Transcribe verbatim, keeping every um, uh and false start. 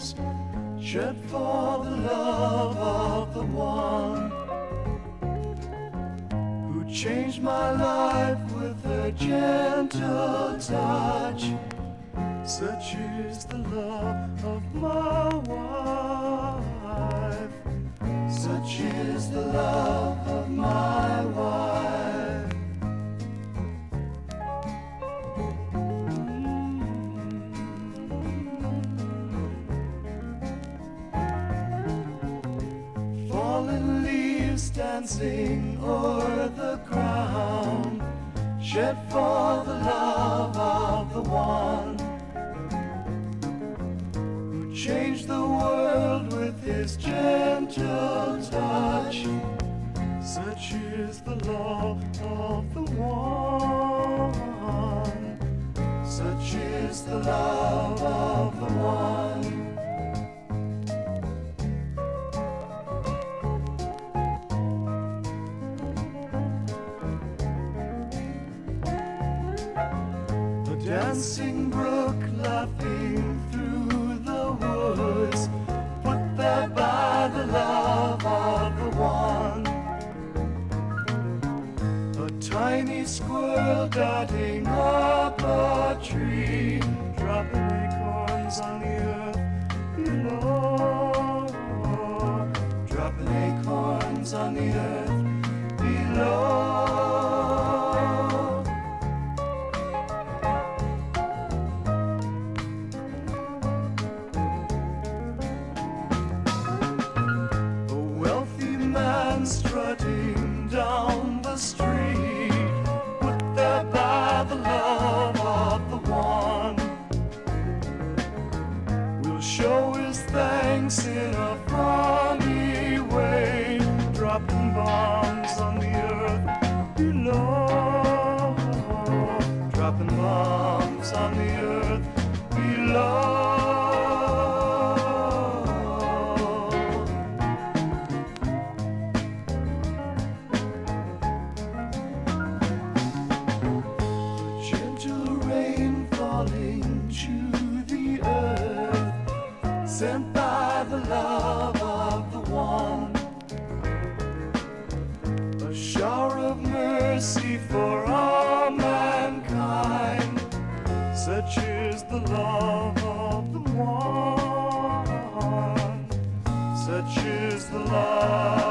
tears shed for the love of the one who changed my life with her gentle touch. Such is the love of my wife. Such is the love of my wife. Mm-hmm. Fallen leaves dancing o'er the ground, shed for the love of the one changed the world with his gentle touch. Such is the love of the one. Such is the love of the one. The dancing brook laughing through the woods, put there by the love of the one. A tiny squirrel darting up a tree, dropping acorns on the earth below. Dropping acorns on the earth below. Strutting down the street, put there by the love of the one, will show his thanks in a funny way, dropping bombs on the earth below. Dropping bombs on the earth below. To the earth, sent by the love of the one, a shower of mercy for all mankind. Such is the love of the one. Such is the love